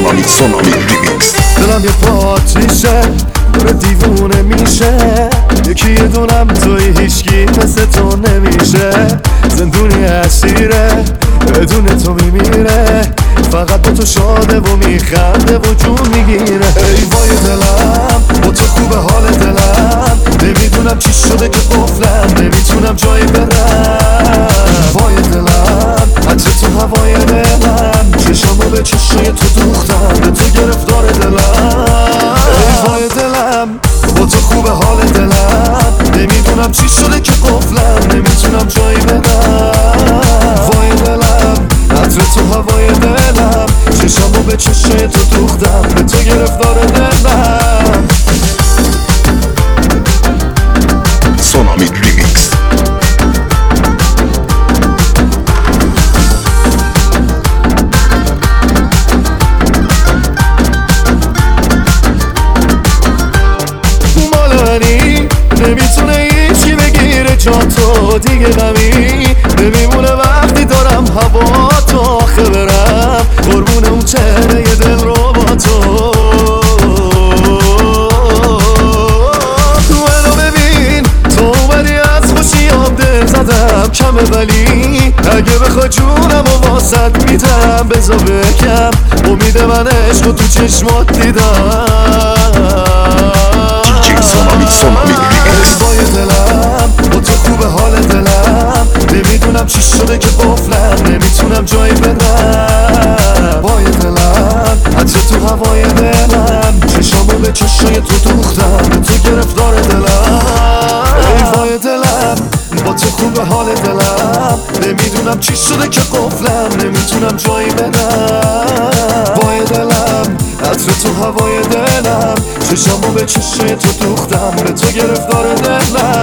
سونامی ریمیکس. دلم یه پاتیشه داره دیوونه میشه، یکی یه دونم توی هیچکی مثل تو نمیشه. زندونی اسیره بدون تو میمیره، فقط با تو شاده و میخنده و جون میگیره. ای وای دلم با تو خوبه حال دلم، نمیدونم چی شده که قفلم نمیتونم جایی برم. وای دلم عطر تو هوای دلم، چشامو به چشای تو دوختم به تو گرفتار دلم. ای وای دلم با تو خوبه حال دلم، نمیدونم چی شده که قفلم نمیتونم جایی برم. وای دلم عطر تو هوای دلم، چشامو به چشای تو دوختم به تو گرفتار دلم. سونامی ریمیکس. نمیتونه هیچی بگیره جا تو، دیگه غمی نمیمونه وقتی دارم هوا تو آخه برم قربون اون چهره یه دل رو با تو. منو ببین تو اومدی از خوشیام دل زدم کمه، ولی اگه بخوای جونم و واسط میدم. بذار بگم امید من عشق تو چشمات دیدم. سونامی وای دلم با تو خوبه حال دلم، نمیدونم چی شده که قفلم نمیتونم جایی برم. وای دلم عطر تو هوای دلم، چشامو به چشای تو دوختم به تو گرفتار دلم. ای وای دلم با تو خوبه حال دلم، نمیدونم چی شده که قفلم نمیتونم جایی برم. وای دلم عطر تو هوای دلم، چشامو به چشای تو دوختم به تو گرفتار دلم.